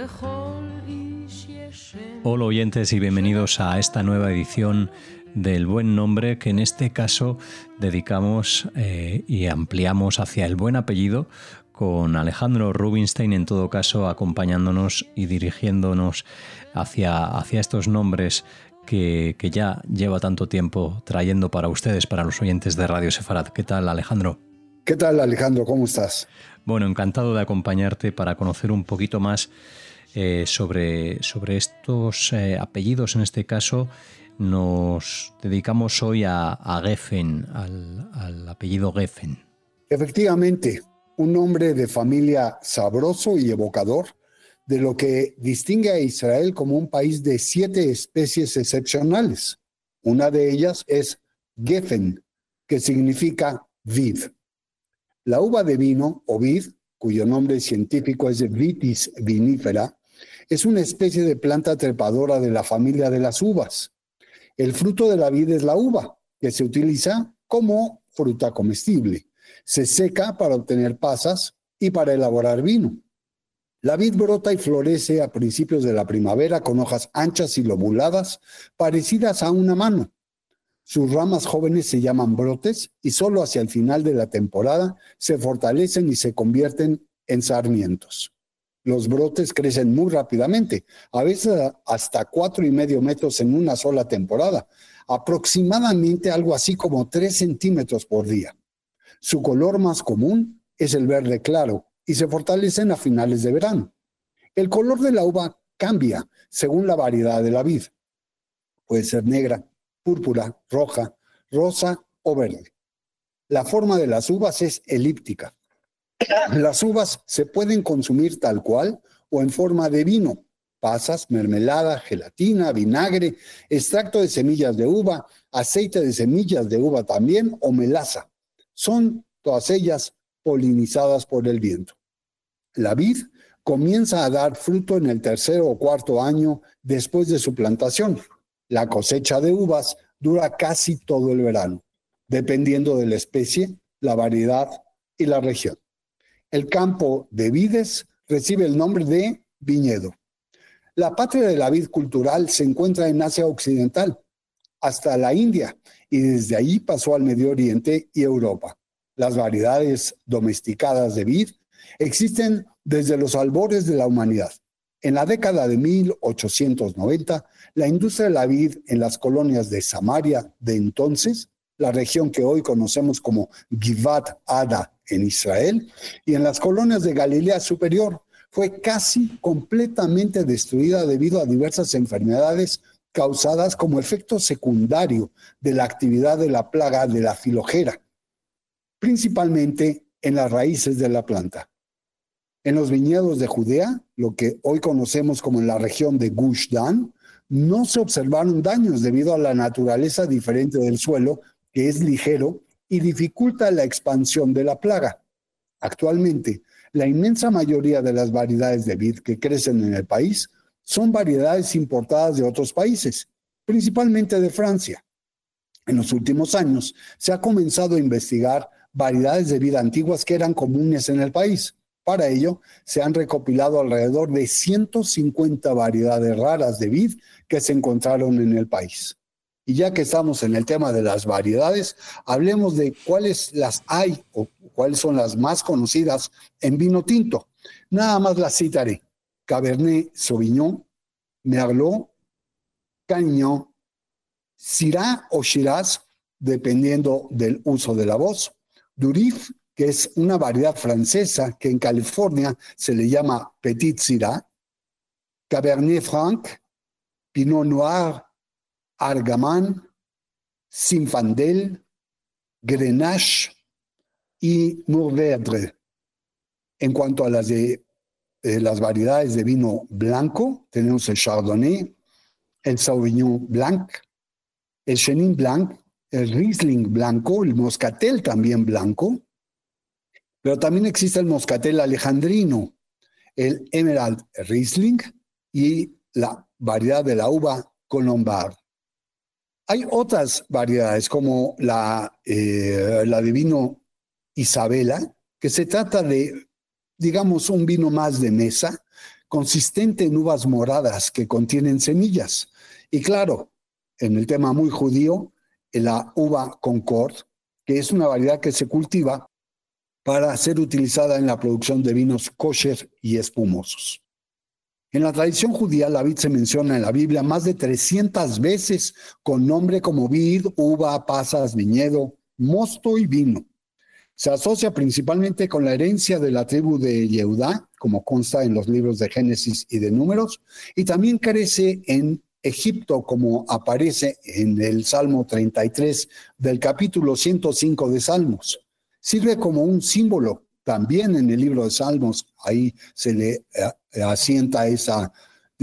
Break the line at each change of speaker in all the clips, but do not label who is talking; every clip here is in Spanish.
Hola oyentes y bienvenidos a esta nueva edición del Buen Nombre, que en este caso dedicamos y ampliamos hacia el buen apellido, con Alejandro Rubinstein en todo caso acompañándonos y dirigiéndonos hacia estos nombres que ya lleva tanto tiempo trayendo para ustedes, para los oyentes de Radio Sefarad. ¿Qué tal, Alejandro?
¿Qué tal, Alejandro? ¿Cómo estás?
Bueno, encantado de acompañarte para conocer un poquito más sobre estos apellidos. En este caso nos dedicamos hoy a Geffen, al apellido Geffen.
Efectivamente, un nombre de familia sabroso y evocador de lo que distingue a Israel como un país de 7 especies excepcionales. Una de ellas es Geffen, que significa vid. La uva de vino o vid, cuyo nombre científico es Vitis vinifera, es una especie de planta trepadora de la familia de las uvas. El fruto de la vid es la uva, que se utiliza como fruta comestible. Se seca para obtener pasas y para elaborar vino. La vid brota y florece a principios de la primavera con hojas anchas y lobuladas, parecidas a una mano. Sus ramas jóvenes se llaman brotes y solo hacia el final de la temporada se fortalecen y se convierten en sarmientos. Los brotes crecen muy rápidamente, a veces hasta 4,5 metros en una sola temporada, aproximadamente algo así como 3 centímetros por día. Su color más común es el verde claro y se fortalecen a finales de verano. El color de la uva cambia según la variedad de la vid. Puede ser negra, púrpura, roja, rosa o verde. La forma de las uvas es elíptica. Las uvas se pueden consumir tal cual o en forma de vino, pasas, mermelada, gelatina, vinagre, extracto de semillas de uva, aceite de semillas de uva también o melaza. Son todas ellas polinizadas por el viento. La vid comienza a dar fruto en el 3er o 4er año después de su plantación. La cosecha de uvas dura casi todo el verano, dependiendo de la especie, la variedad y la región. El campo de vides recibe el nombre de viñedo. La patria de la vid cultural se encuentra en Asia Occidental, hasta la India, y desde allí pasó al Medio Oriente y Europa. Las variedades domesticadas de vid existen desde los albores de la humanidad. En la década de 1890, la industria de la vid en las colonias de Samaria de entonces, la región que hoy conocemos como Givat Ada en Israel, y en las colonias de Galilea Superior, fue casi completamente destruida debido a diversas enfermedades causadas como efecto secundario de la actividad de la plaga de la filojera, principalmente en las raíces de la planta. En los viñedos de Judea, lo que hoy conocemos como en la región de Gush Dan, no se observaron daños debido a la naturaleza diferente del suelo, que es ligero y dificulta la expansión de la plaga. Actualmente, la inmensa mayoría de las variedades de vid que crecen en el país son variedades importadas de otros países, principalmente de Francia. En los últimos años, se ha comenzado a investigar variedades de vid antiguas que eran comunes en el país. Para ello, se han recopilado alrededor de 150 variedades raras de vid que se encontraron en el país. Y ya que estamos en el tema de las variedades, hablemos de cuáles las hay o cuáles son las más conocidas en vino tinto. Nada más las citaré: Cabernet Sauvignon, Merlot, Carignan, Syrah o Shiraz, dependiendo del uso de la voz, Durif, que es una variedad francesa que en California se le llama Petit Syrah, Cabernet Franc, Pinot Noir, Argaman, Zinfandel, Grenache y Mourvèdre. En cuanto a las variedades de vino blanco, tenemos el Chardonnay, el Sauvignon Blanc, el Chenin Blanc, el Riesling blanco, el Moscatel también blanco, pero también existe el Moscatel alejandrino, el Emerald Riesling y la variedad de la uva Colombard. Hay otras variedades como la de vino Isabela, que se trata de, digamos, un vino más de mesa, consistente en uvas moradas que contienen semillas. Y claro, en el tema muy judío, la uva Concord, que es una variedad que se cultiva para ser utilizada en la producción de vinos kosher y espumosos. En la tradición judía, la vid se menciona en la Biblia más de 300 veces con nombre como vid, uva, pasas, viñedo, mosto y vino. Se asocia principalmente con la herencia de la tribu de Yehudá, como consta en los libros de Génesis y de Números, y también crece en Egipto, como aparece en el Salmo 33 del capítulo 105 de Salmos. Sirve como un símbolo también en el libro de Salmos, ahí se le asienta esa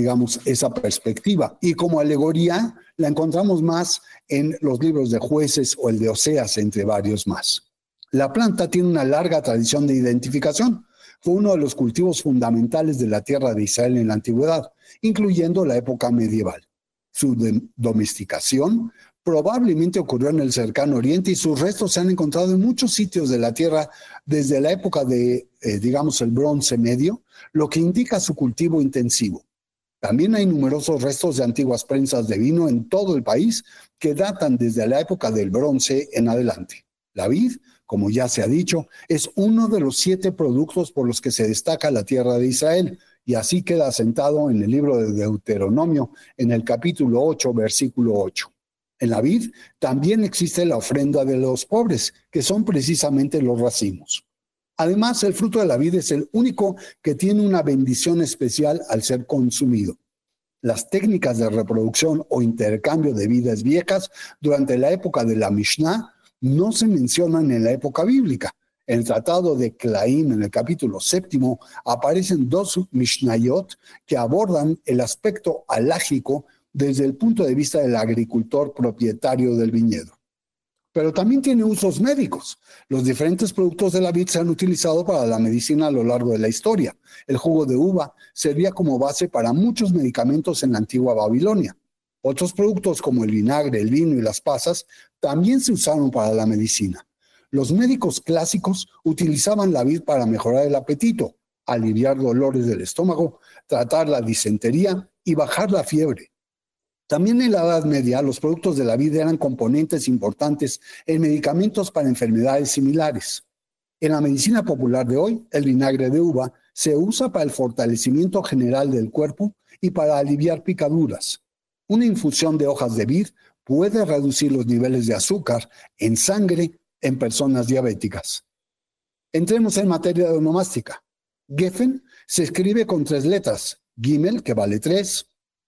perspectiva. Y como alegoría la encontramos más en los libros de Jueces o el de Oseas, entre varios más. La planta tiene una larga tradición de identificación. Fue uno de los cultivos fundamentales de la tierra de Israel en la antigüedad, incluyendo la época medieval. Su domesticación probablemente ocurrió en el cercano oriente y sus restos se han encontrado en muchos sitios de la tierra desde la época de, el Bronce Medio, lo que indica su cultivo intensivo. También hay numerosos restos de antiguas prensas de vino en todo el país que datan desde la época del Bronce en adelante. La vid, como ya se ha dicho, es uno de los 7 productos por los que se destaca la tierra de Israel, y así queda asentado en el libro de Deuteronomio, en el capítulo 8, versículo 8. En la vid también existe la ofrenda de los pobres, que son precisamente los racimos. Además, el fruto de la vid es el único que tiene una bendición especial al ser consumido. Las técnicas de reproducción o intercambio de vides viejas durante la época de la Mishnah no se mencionan en la época bíblica. En el tratado de Claim, en el capítulo 7, aparecen 2 Mishnayot que abordan el aspecto halágico desde el punto de vista del agricultor propietario del viñedo. Pero también tiene usos médicos. Los diferentes productos de la vid se han utilizado para la medicina a lo largo de la historia. El jugo de uva servía como base para muchos medicamentos en la antigua Babilonia. Otros productos como el vinagre, el vino y las pasas también se usaron para la medicina. Los médicos clásicos utilizaban la vid para mejorar el apetito, aliviar dolores del estómago, tratar la disentería y bajar la fiebre. También en la Edad Media, los productos de la vid eran componentes importantes en medicamentos para enfermedades similares. En la medicina popular de hoy, el vinagre de uva se usa para el fortalecimiento general del cuerpo y para aliviar picaduras. Una infusión de hojas de vid puede reducir los niveles de azúcar en sangre en personas diabéticas. Entremos en materia de onomástica. Geffen se escribe con 3 letras, Gimel, que vale 3,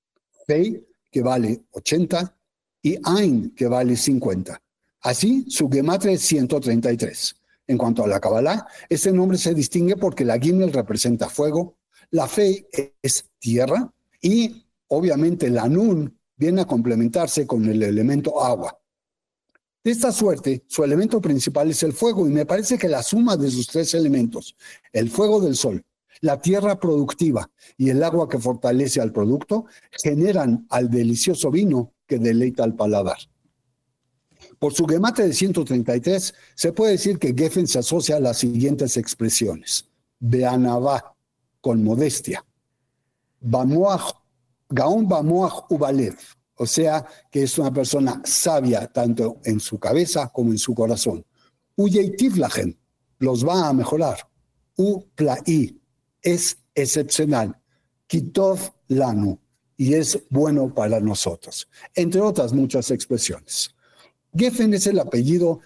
Pei, que vale 80, y Ain, que vale 50. Así, su gematria es 133. En cuanto a la Kabbalah, este nombre se distingue porque la Gimel representa fuego, la Fei es tierra y, obviamente, la Nun viene a complementarse con el elemento agua. De esta suerte, su elemento principal es el fuego, y me parece que la suma de sus 3 elementos, el fuego del sol, la tierra productiva y el agua que fortalece al producto, generan al delicioso vino que deleita al paladar. Por su gemate de 133, se puede decir que Geffen se asocia a las siguientes expresiones: Beanavá, con modestia; Bamoach, Gaon Bamoach Ubalev, o sea, que es una persona sabia tanto en su cabeza como en su corazón. Uyeitivlachen, los va a mejorar. Uplaí, es excepcional. Kitov lanu, y es bueno para nosotros. Entre otras muchas expresiones. Geffen es el apellido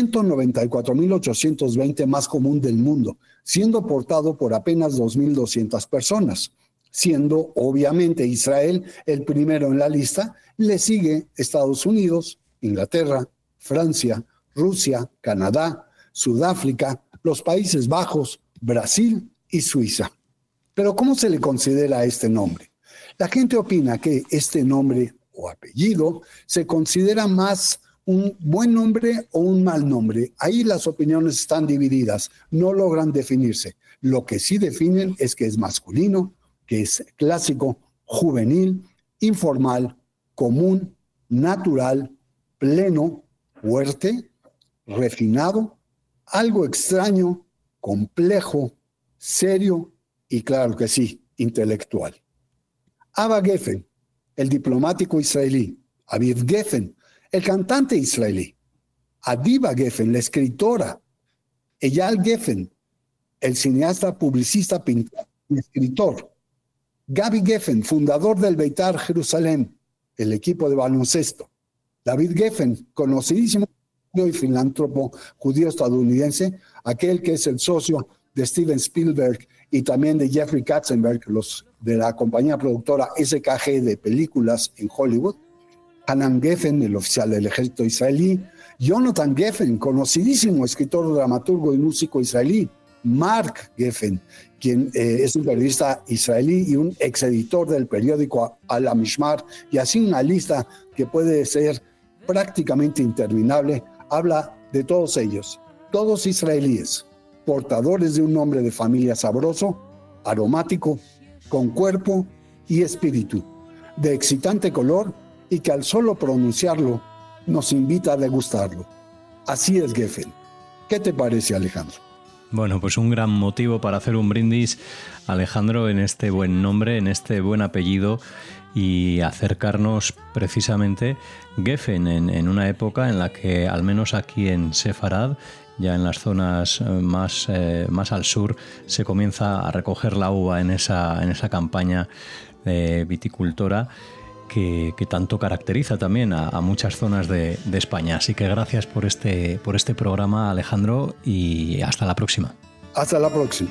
194.820 más común del mundo, siendo portado por apenas 2.200 personas. Siendo obviamente Israel el primero en la lista, le sigue Estados Unidos, Inglaterra, Francia, Rusia, Canadá, Sudáfrica, los Países Bajos, Brasil y Suiza. Pero ¿cómo se le considera a este nombre? La gente opina que este nombre o apellido se considera más un buen nombre o un mal nombre. Ahí las opiniones están divididas, no logran definirse. Lo que sí definen es que es masculino, que es clásico, juvenil, informal, común, natural, pleno, fuerte, refinado, algo extraño, complejo, serio y, claro que sí, intelectual. Ava Geffen, el diplomático israelí. Aviv Geffen, el cantante israelí. Adiva Geffen, la escritora. Eyal Geffen, el cineasta, publicista, pintor y escritor. Gaby Geffen, fundador del Beitar Jerusalén, el equipo de baloncesto. David Geffen, conocidísimo y filántropo judío estadounidense, aquel que es el socio de Steven Spielberg y también de Jeffrey Katzenberg, los de la compañía productora SKG de películas en Hollywood. Hanan Geffen, el oficial del ejército israelí. Jonathan Geffen, conocidísimo escritor, dramaturgo y músico israelí. Mark Geffen, quien es un periodista israelí y un exeditor del periódico Al-Mishmar, y así una lista que puede ser prácticamente interminable, habla de todos ellos, todos israelíes, portadores de un nombre de familia sabroso, aromático, con cuerpo y espíritu, de excitante color y que al solo pronunciarlo nos invita a degustarlo. Así es Geffen. ¿Qué te parece, Alejandro?
Bueno, pues un gran motivo para hacer un brindis, Alejandro, en este buen nombre, en este buen apellido, y acercarnos precisamente Geffen en una época en la que, al menos aquí en Sefarad, ya en las zonas más al sur, se comienza a recoger la uva en esa campaña viticultora que tanto caracteriza también a muchas zonas de España. Así que gracias por este programa, Alejandro, y hasta la próxima.
Hasta la próxima.